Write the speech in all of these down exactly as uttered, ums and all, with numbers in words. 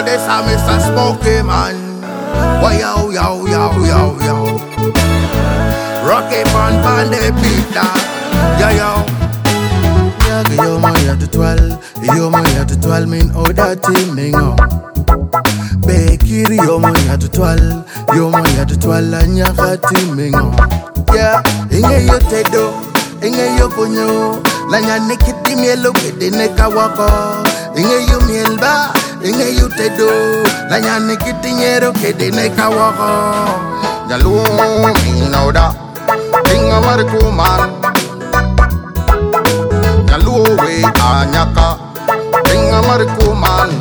this a Mister Smokey man. Why yo yo yo yo yo. Rocky man band the beat that. Yo yo. Yeah, yo mo ya to twelve. Yo mo ya to twelve mean oh that team me go. Bekiri yo mo ya to twelve. Yo mo ya to twelve anya ka team me go. Yeah, inge yo tedo, inge yo kunyo. Lanya nikiti mielo kede neka wako. Inge yo mielba, inge yo tedo. Lanya nikiti nyero kede neka wako. Jalu mi know that. Inga mariku man. Jalu we anyaka. Inga mariku man.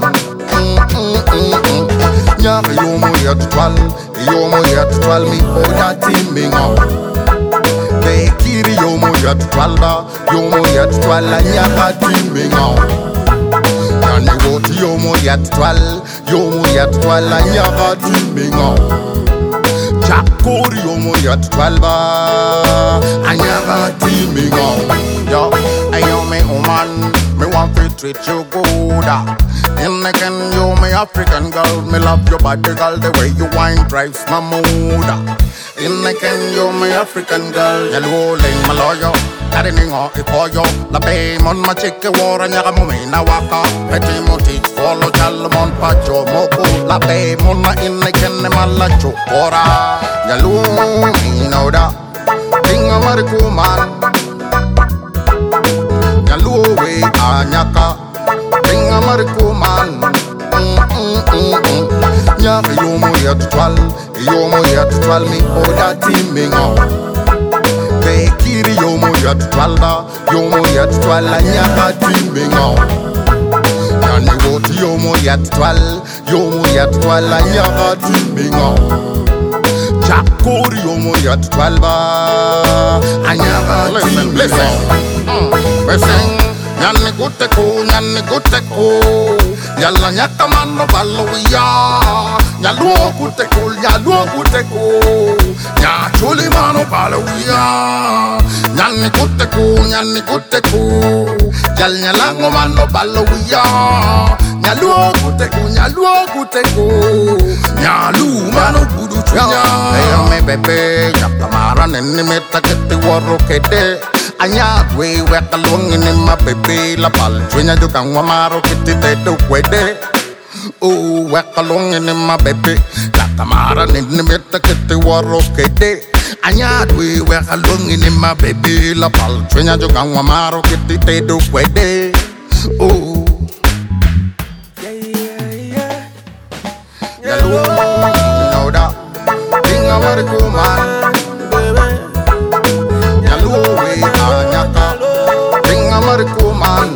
Nyaka yo mo ya to twelve. Yo mo ya to twelve me oh that team me go. Bekiri yo mo ya to twelve, yo mo ya to twelve nyaka teaming out. Yani go to yo mo ya to twelve, yo mo ya to twelve nyaka teaming out. Chakori yo mo ya to twelve, nyaka teaming out. Yo, ayo me woman, me want to treat you good. In again, you me African girl, me love your body girl, the way you wine drives my mood. In again, you me African girl, you rolling my lawyer. Karining o ipoyo, la bay mon ma chike wara nyaka mo me na waka. Peti mo ti follow jalmon pacho moko, la bay mon ma in again ne malacho ora. Yalu me know that, tinga mariku man. Yalu we anyaka, tinga mariku man. Nyaka yo mo ya to twelve, yo mo ya to twelve me oh that teaming out. Bekiri yo mo ya to twelve, yo mo ya to twelve nyaka teaming out. Yani go to yo mo ya to twelve, yo mo ya to twelve nyaka teaming out. Chakori yo mo ya to twelve, anyaka teaming out. Listen, nyani guteko, nyani guteko. Yalla nyaka mano baloya. Nyaluo guteko, nyaluo guteko. Nya chuli mano baloya. Nyani guteko, nyani guteko. Yal nyalango mano baloya. Nyaluo guteko, nyaluo guteko. Nyalu mano budu chunya. Hey me bebe, yakamara nene meta kete waro kete. Anya we weka long in my baby la pal chunya do kan wamaro kiti te do kwede. Oh weka long in my baby la tamara nene meta kete waro kete. Anya we weka long in my baby la pal chunya do kan wamaro kiti te do kwede. Oh yeah yeah yeah. Yalu know that tinga mariku man. Mariku man,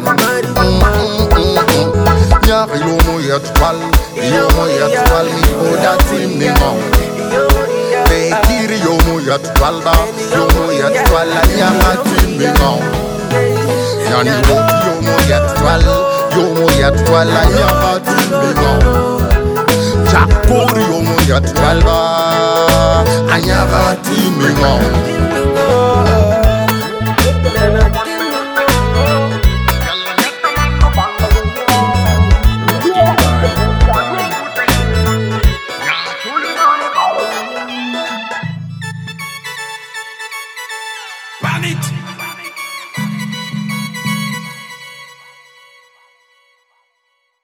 nyaka yo mo ya to twelve, yo mo ya to twelve me oh that teaming out. Bekiri yo mo ya to twelve, yo mo ya to twelve nyaka teaming out. Yani go yo mo ya to twelve, yo mo ya to twelve nyaka teaming out. Chakori yo mo ya to twelve, anyaka teaming out.